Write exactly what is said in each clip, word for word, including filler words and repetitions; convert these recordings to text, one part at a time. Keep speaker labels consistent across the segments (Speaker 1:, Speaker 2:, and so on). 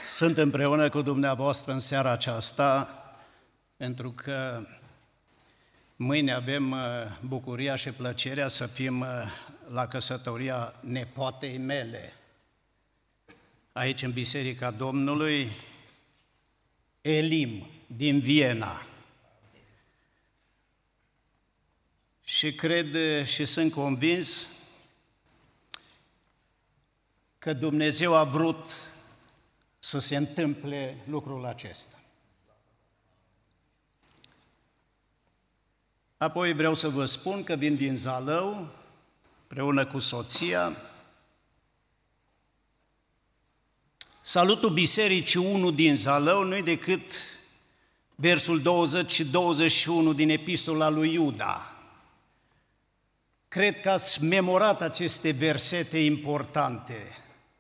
Speaker 1: Sunt împreună cu dumneavoastră în seara aceasta, pentru că mâine avem bucuria și plăcerea să fim la căsătoria nepoatei mele, aici în Biserica Domnului, Elim, din Viena. Și cred și sunt convins că Dumnezeu a vrut să se întâmple lucrul acesta. Apoi vreau să vă spun că vin din Zalău, împreună cu soția. Salutul Bisericii unu din Zalău nu-i decât versul douăzeci și douăzeci și unu din Epistola lui Iuda. Cred că ați memorat aceste versete importante.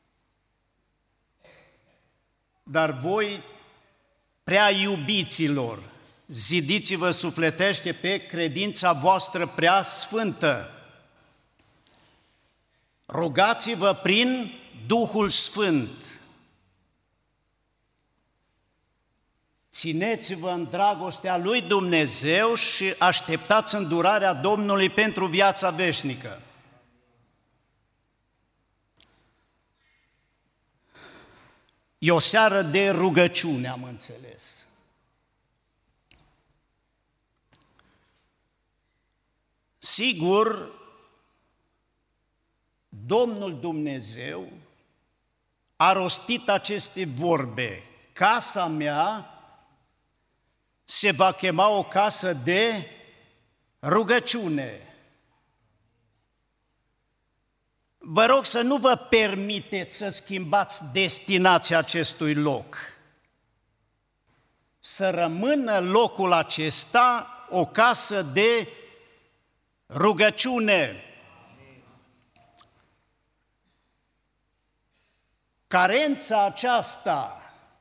Speaker 1: Dar voi, prea iubiților, zidiți-vă sufletește pe credința voastră prea sfântă. Rugați-vă prin Duhul Sfânt. Țineți-vă în dragostea lui Dumnezeu și așteptați îndurarea Domnului pentru viața veșnică. E o seară de rugăciune, am înțeles. Sigur, Domnul Dumnezeu a rostit aceste vorbe. Casa mea se va chema o casă de rugăciune. Vă rog să nu vă permiteți să schimbați destinația acestui loc. Să rămână locul acesta o casă de rugăciune. Carența aceasta,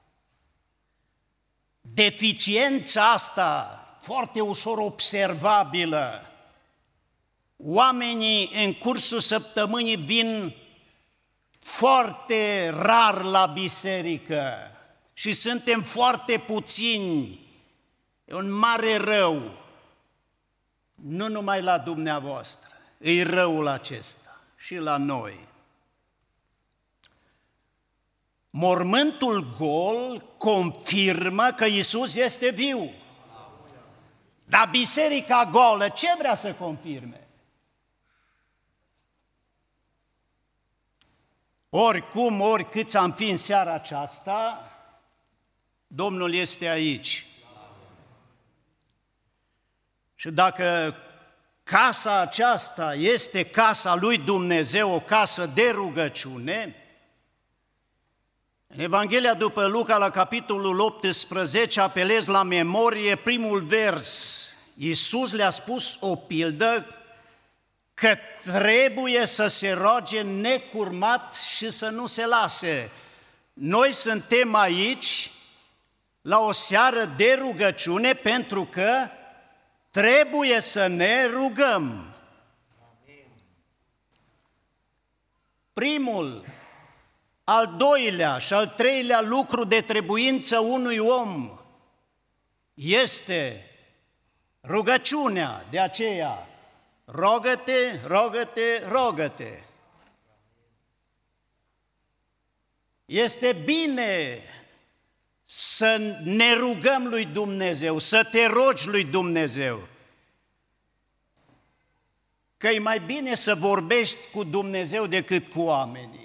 Speaker 1: deficiența asta, foarte ușor observabilă, oamenii în cursul săptămânii vin foarte rar la biserică și suntem foarte puțini. E un mare rău, nu numai la dumneavoastră, e răul acesta și la noi. Mormântul gol confirmă că Iisus este viu. Dar biserica goală ce vrea să confirme? Oricum, oricât am fi în seara aceasta, Domnul este aici. Și dacă casa aceasta este casa lui Dumnezeu, o casă de rugăciune, în Evanghelia după Luca, la capitolul optsprezece, apelez la memorie primul vers. Iisus le-a spus o pildă că trebuie să se roage necurmat și să nu se lase. Noi suntem aici la o seară de rugăciune pentru că trebuie să ne rugăm. Primul, al doilea și al treilea lucru de trebuință unui om este rugăciunea, de aceea rogă-te, rogă-te, rogă-te. Este bine să ne rugăm lui Dumnezeu, să te rogi lui Dumnezeu. Că e mai bine să vorbești cu Dumnezeu decât cu oamenii.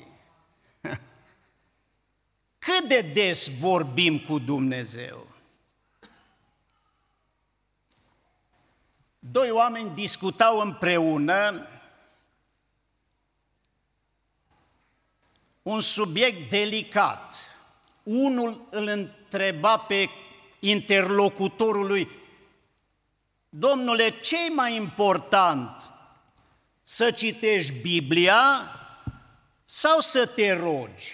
Speaker 1: Cât de des vorbim cu Dumnezeu? Doi oameni discutau împreună un subiect delicat. Unul îl întreba pe interlocutorul lui: Domnule, ce-i mai important, să citești Biblia sau să te rogi?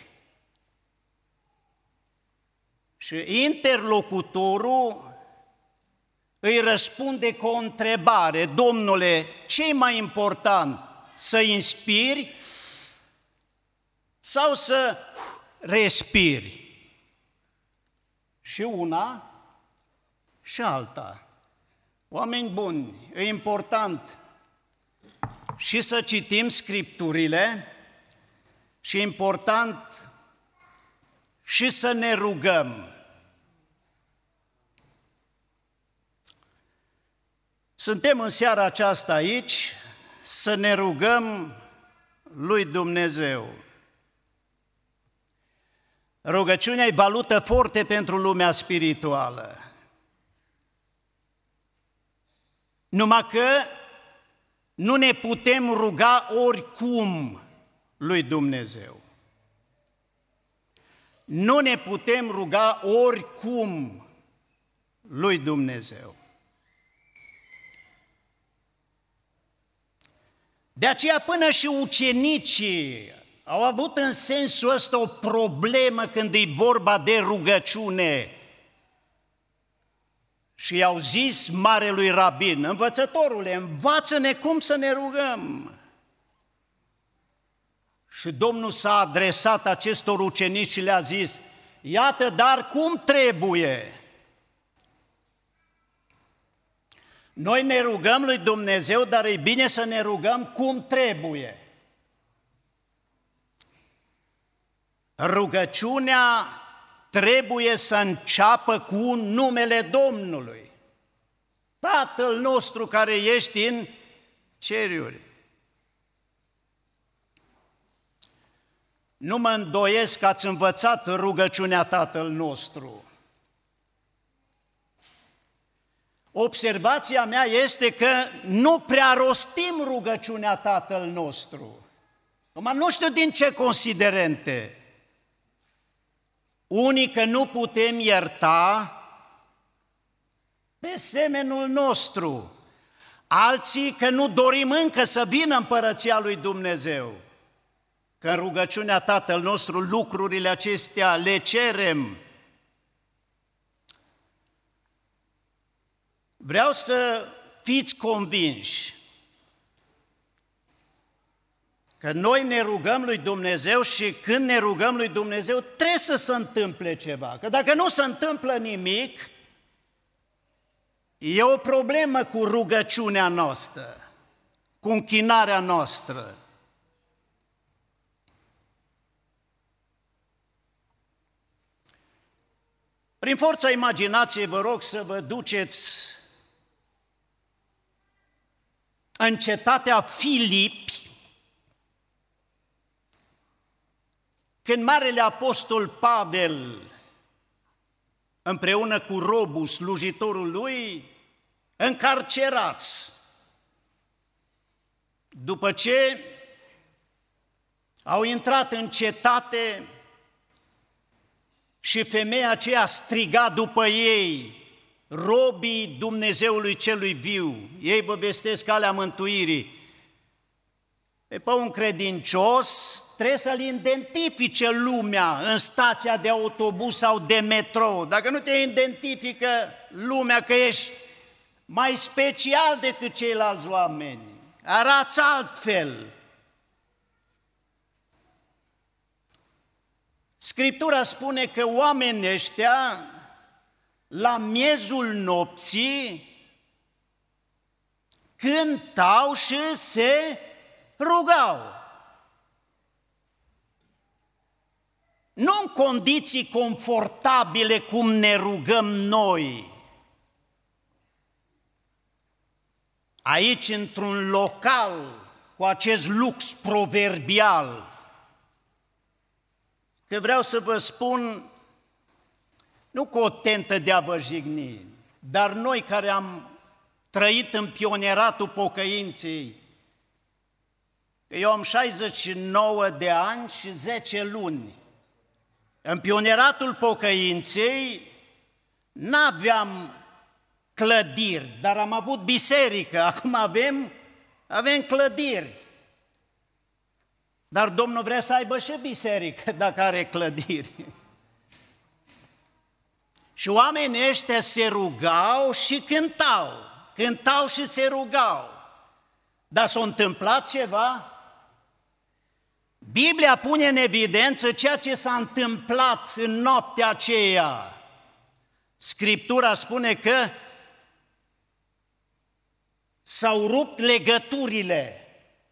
Speaker 1: Și interlocutorul îi răspunde cu o întrebare: Domnule, ce-i mai important, să inspiri sau să respiri? și una și alta. Oameni buni, e important și să citim Scripturile și e important și să ne rugăm. Suntem în seara aceasta aici să ne rugăm lui Dumnezeu. Rugăciunea e valută forte pentru lumea spirituală. Numai că nu ne putem ruga oricum lui Dumnezeu. Nu ne putem ruga oricum lui Dumnezeu. De aceea până și ucenicii au avut în sensul ăsta o problemă când e vorba de rugăciune. Și i-au zis marelui rabin: învățătorule, învață-ne cum să ne rugăm. Și Domnul s-a adresat acestor ucenici și le-a zis: iată, dar cum trebuie? Noi ne rugăm lui Dumnezeu, dar e bine să ne rugăm cum trebuie. Rugăciunea trebuie să înceapă cu numele Domnului. Tatăl nostru care ești în ceruri. Nu mă îndoiesc că ați învățat rugăciunea Tatăl nostru. Observația mea este că nu prea rostim rugăciunea Tatăl nostru. Numai nu știu din ce considerente. Unii că nu putem ierta pe semenul nostru, alții că nu dorim încă să vină împărăția lui Dumnezeu, că în rugăciunea Tatăl nostru lucrurile acestea le cerem. Vreau să fiți convinși că noi ne rugăm lui Dumnezeu și când ne rugăm lui Dumnezeu trebuie să se întâmple ceva. Că dacă nu se întâmplă nimic, e o problemă cu rugăciunea noastră, cu închinarea noastră. Prin forța imaginației vă rog să vă duceți în cetatea Filipi, când Marele Apostol Pavel, împreună cu robul, slujitorul lui, încarcerați, după ce au intrat în cetate și femeia aceea striga după ei: robii Dumnezeului celui viu, ei vă vestesc calea mântuirii. Pe un credincios trebuie să-l identifice lumea în stația de autobuz sau de metrou. Dacă nu te identifică lumea că ești mai special decât ceilalți oameni, arăți altfel. Scriptura spune că oamenii ăștia, la miezul nopții, cântau și se rugau. Nu în condiții confortabile cum ne rugăm noi. Aici, într-un local cu acest lux proverbial, că vreau să vă spun, nu cu o tentă de a vă jigni, dar noi care am trăit în pionieratul pocăinței, eu am șaizeci și nouă de ani și zece luni, în pionieratul pocăinței n-aveam clădiri, dar am avut biserică, acum avem, avem clădiri. Dar Domnul vrea să aibă și biserică dacă are clădiri. Și oamenii ăștia se rugau și cântau, cântau și se rugau. Dar s-a întâmplat ceva? Biblia pune în evidență ceea ce s-a întâmplat în noaptea aceea. Scriptura spune că s-au rupt legăturile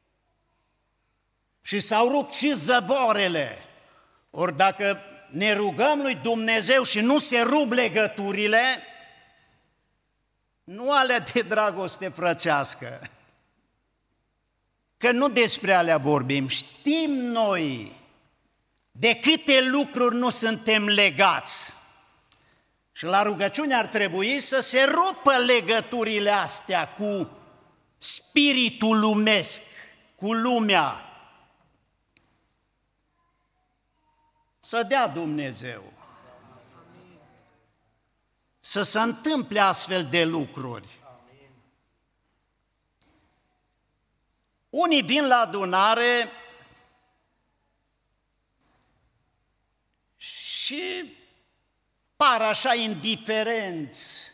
Speaker 1: și s-au rupt și zăvorele. Ori dacă ne rugăm lui Dumnezeu și nu se rup legăturile, nu alea de dragoste frățească, că nu despre alea vorbim, știm noi de câte lucruri nu suntem legați. Și la rugăciune ar trebui să se rupă legăturile astea cu spiritul lumesc, cu lumea. Să dea Dumnezeu să se întâmple astfel de lucruri. Unii vin la adunare și par așa indiferenți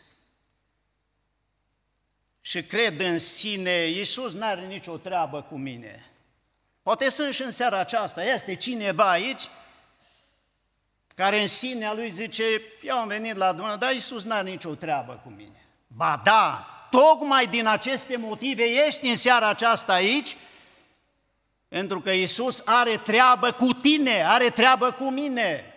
Speaker 1: și cred în sine, Iisus n-are nicio treabă cu mine. Poate sunt și în seara aceasta, este cineva aici care în sinea lui zice, eu am venit la adunare, dar Iisus n-are nicio treabă cu mine. Ba da, tocmai din aceste motive ești în seara aceasta aici, pentru că Iisus are treabă cu tine, are treabă cu mine.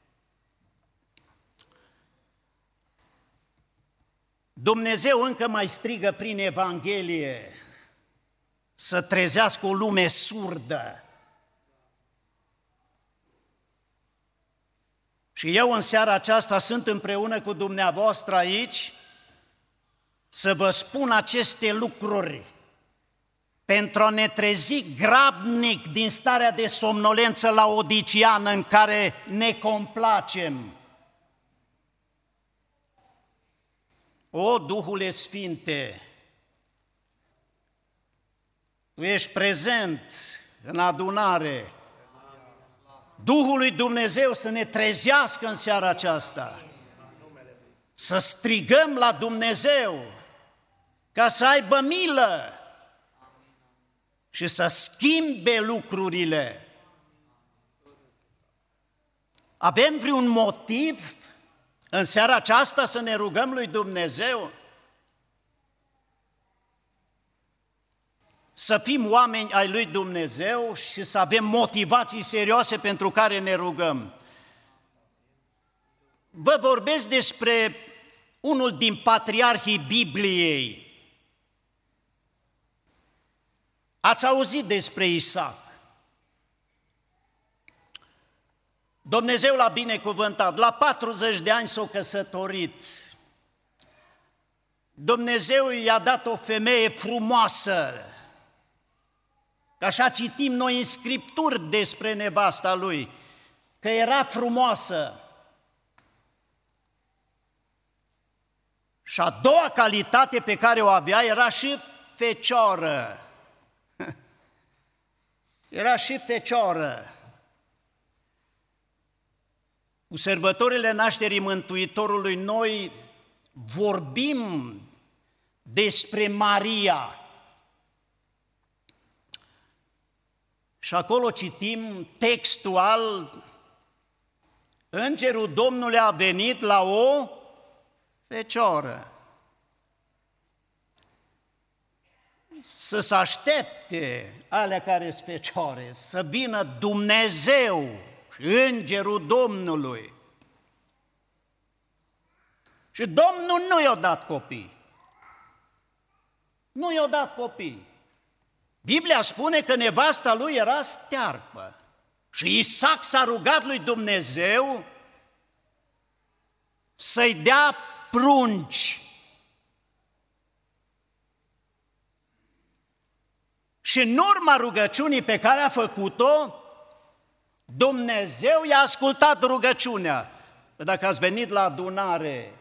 Speaker 1: Dumnezeu încă mai strigă prin Evanghelie să trezească o lume surdă. Și eu în seara aceasta sunt împreună cu dumneavoastră aici să vă spun aceste lucruri pentru a ne trezi grabnic din starea de somnolență laodiceană în care ne complacem. O, Duhule Sfinte, Tu ești prezent în adunare. Duhul lui Dumnezeu să ne trezească în seara aceasta, să strigăm la Dumnezeu ca să aibă milă și să schimbe lucrurile. Avem vreun motiv în seara aceasta să ne rugăm lui Dumnezeu? Să fim oameni ai lui Dumnezeu și să avem motivații serioase pentru care ne rugăm. Vă vorbesc despre unul din patriarhii Bibliei. Ați auzit despre Isaac. Dumnezeu l-a binecuvântat, la patruzeci de ani s-a căsătorit. Dumnezeu i-a dat o femeie frumoasă. Așa citim noi în Scripturi despre nevasta lui, că era frumoasă. Și a doua calitate pe care o avea era și fecioară. Era și fecioară. Cu sărbătorile nașterii Mântuitorului noi vorbim despre Maria. Și acolo citim textual, Îngerul Domnului a venit la o fecioară. Să se aștepte alea care sunt fecioare, să vină Dumnezeu și Îngerul Domnului. Și Domnul nu i-a dat copii. Nu i-a dat copii. Biblia spune că nevasta lui era stearpă și Isaac s-a rugat lui Dumnezeu să-i dea prunci. Și în urma rugăciunii pe care a făcut-o, Dumnezeu i-a ascultat rugăciunea. Dacă ați venit la adunare,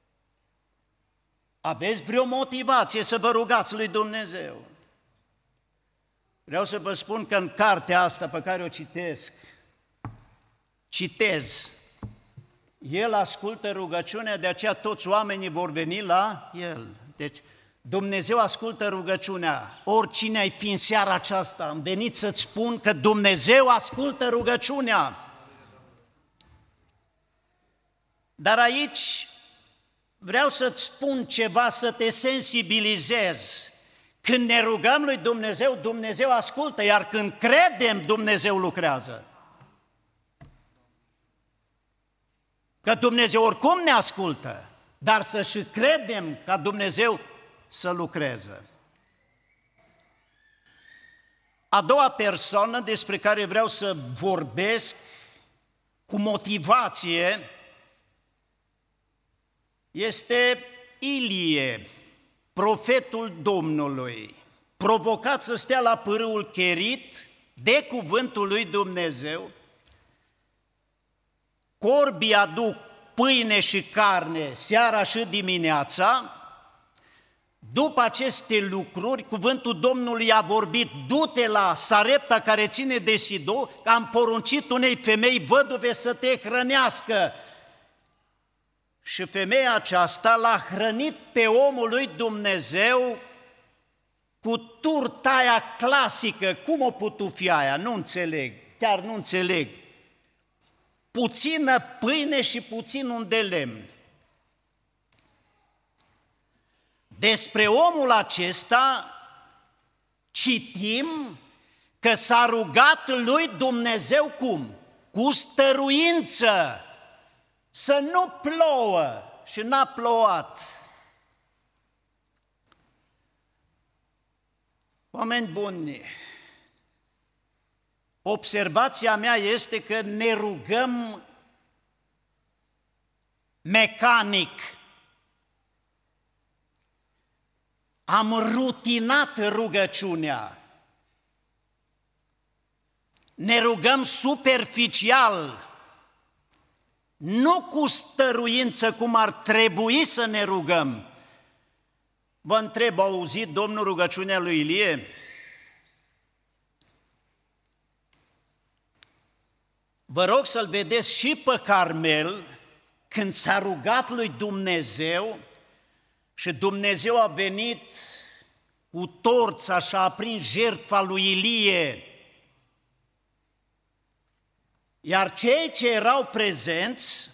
Speaker 1: aveți vreo motivație să vă rugați lui Dumnezeu? Vreau să vă spun că în cartea asta pe care o citesc, citez, el ascultă rugăciunea, de aceea toți oamenii vor veni la el. Deci Dumnezeu ascultă rugăciunea. Oricine ai fi în seara aceasta, am venit să-ți spun că Dumnezeu ascultă rugăciunea. Dar aici vreau să-ți spun ceva, să te sensibilizez. Când ne rugăm lui Dumnezeu, Dumnezeu ascultă, iar când credem, Dumnezeu lucrează. Că Dumnezeu oricum ne ascultă, dar să și credem ca Dumnezeu să lucreze. A doua persoană despre care vreau să vorbesc cu motivație este Ilie, profetul Domnului, provocat să stea la pârâul Cherit de cuvântul lui Dumnezeu. Corbii aduc pâine și carne seara și dimineața. După aceste lucruri, cuvântul Domnului a vorbit: du-te la Sarepta care ține de Sidon, că am poruncit unei femei văduve să te hrănească. Și femeia aceasta l-a hrănit pe omul lui Dumnezeu cu turta aia clasică. Cum o putut fi aia? Nu înțeleg, chiar nu înțeleg. Puțină pâine și puțin un de lemn. Despre omul acesta citim că s-a rugat lui Dumnezeu cum? Cu stăruință, să nu plouă, și n-a plouat. Oameni buni, observația mea este că ne rugăm mecanic. Am rutinat rugăciunea. Ne rugăm superficial, nu cu stăruință cum ar trebui să ne rugăm. Vă întreb, a auzit Domnul rugăciunea lui Ilie? Vă rog să-l vedeți și pe Carmel, când s-a rugat lui Dumnezeu și Dumnezeu a venit cu torța și a aprins jertfa lui Ilie. Iar cei ce erau prezenți,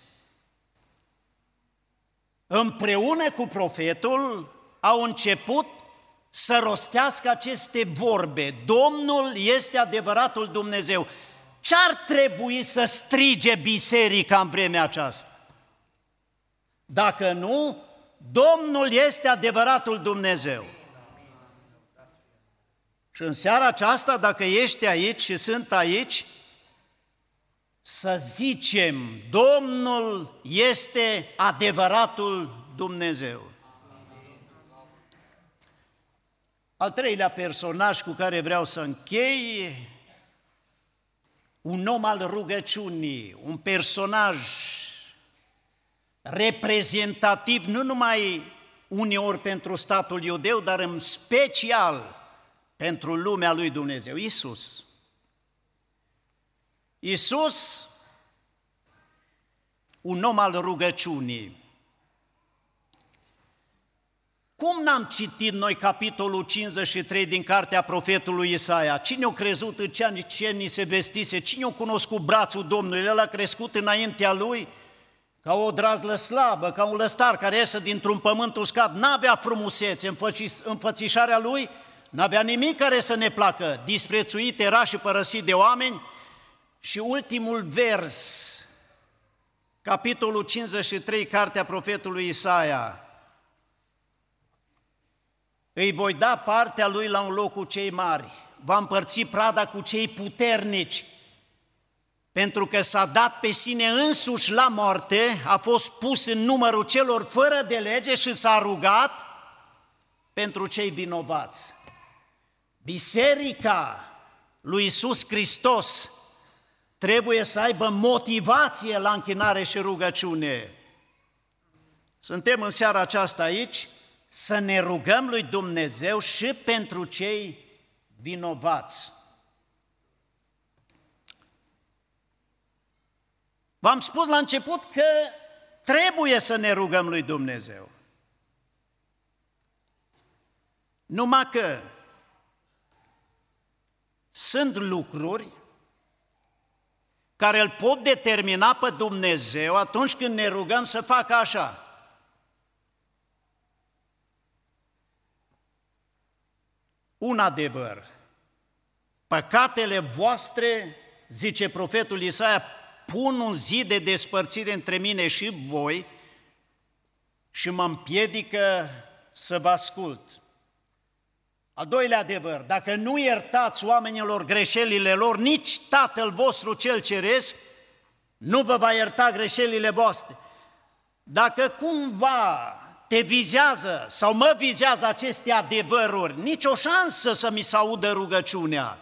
Speaker 1: împreună cu profetul, au început să rostească aceste vorbe: Domnul este adevăratul Dumnezeu. Ce-ar trebui să strige biserica în vremea aceasta? Dacă nu, Domnul este adevăratul Dumnezeu. Și în seara aceasta, dacă ești aici și sunt aici, să zicem: Domnul este adevăratul Dumnezeu. Al treilea personaj cu care vreau să închei, un om al rugăciunii, un personaj reprezentativ nu numai uneori pentru statul iudeu, dar în special pentru lumea lui Dumnezeu, Iisus. Iisus, un om al rugăciunii. Cum n-am citit noi capitolul cincizeci și trei din cartea profetului Isaia? Cine a crezut în ceea ce ni se vestise? Cine a cunoscut brațul Domnului? El a crescut înaintea lui ca o drazlă slabă, ca un lăstar care iese dintr-un pământ uscat. N-avea frumusețe, înfățișarea lui n-avea nimic care să ne placă. Disprețuit era și părăsit de oameni. Și ultimul vers, capitolul cincizeci și trei, cartea profetului Isaia: îi voi da partea lui la un loc cu cei mari, va împărți prada cu cei puternici, pentru că s-a dat pe sine însuși la moarte, a fost pus în numărul celor fără de lege și s-a rugat pentru cei vinovați. Biserica lui Iisus Hristos trebuie să aibă motivație la închinare și rugăciune. Suntem în seara aceasta aici să ne rugăm lui Dumnezeu și pentru cei vinovați. V-am spus la început că trebuie să ne rugăm lui Dumnezeu. Numai că sunt lucruri care îl pot determina pe Dumnezeu atunci când ne rugăm să facă așa. un adevăr. Păcatele voastre, zice profetul Isaia, pun un zid de despărțire între mine și voi și mă împiedică să vă ascult. Al doilea adevăr, dacă nu iertați oamenilor greșelile lor, nici Tatăl vostru cel ceresc nu vă va ierta greșelile voastre. Dacă cumva te vizează sau mă vizează aceste adevăruri, nicio șansă să mi se audă rugăciunea.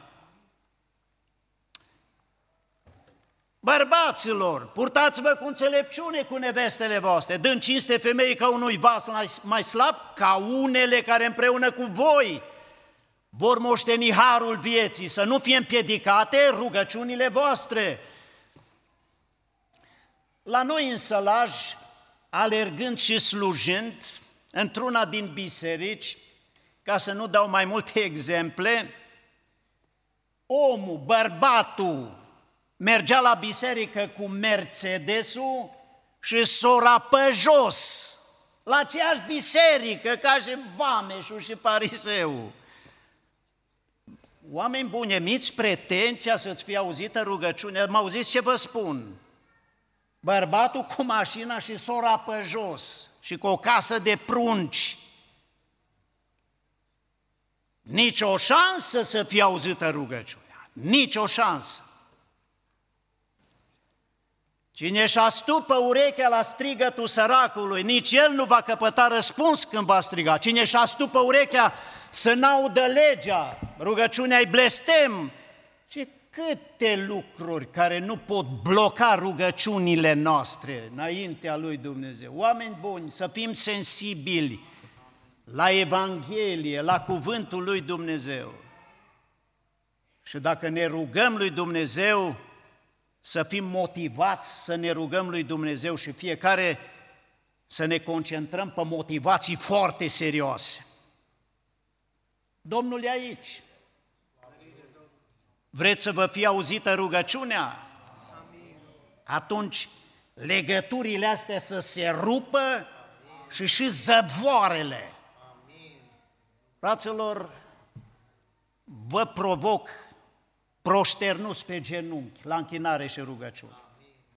Speaker 1: Bărbaților, purtați-vă cu înțelepciune cu nevestele voastre, dând cinste femeii ca unui vas mai slab, ca unele care împreună cu voi vor moșteni harul vieții, să nu fie împiedicate rugăciunile voastre. La noi în Sălaj, alergând și slujând într-una din biserici, ca să nu dau mai multe exemple, omul, bărbatul, mergea la biserică cu Mercedesul și sora pe jos, la aceeași biserică ca și vameșul și fariseul. Oameni buni, emiți pretenția să-ți fie auzită rugăciunea? Mă auziți ce vă spun? Bărbatul cu mașina și sora pe jos și cu o casă de prunci. Nici o șansă să fie auzită rugăciunea, nici o șansă. Cine își astupă urechea la strigătul săracului, nici el nu va căpăta răspuns când va striga. Cine își astupă urechea să n-audă legea, rugăciunea-i blestem. Și câte lucruri care nu pot bloca rugăciunile noastre înaintea lui Dumnezeu. Oameni buni, să fim sensibili la Evanghelie, la cuvântul lui Dumnezeu. Și dacă ne rugăm lui Dumnezeu, să fim motivați să ne rugăm lui Dumnezeu și fiecare să ne concentrăm pe motivații foarte serioase. Domnul e aici. Vreți să vă fie auzită rugăciunea? Atunci legăturile astea să se rupă și și zăvoarele. Fraților, vă provoc proșternuți pe genunchi la închinare și rugăciune.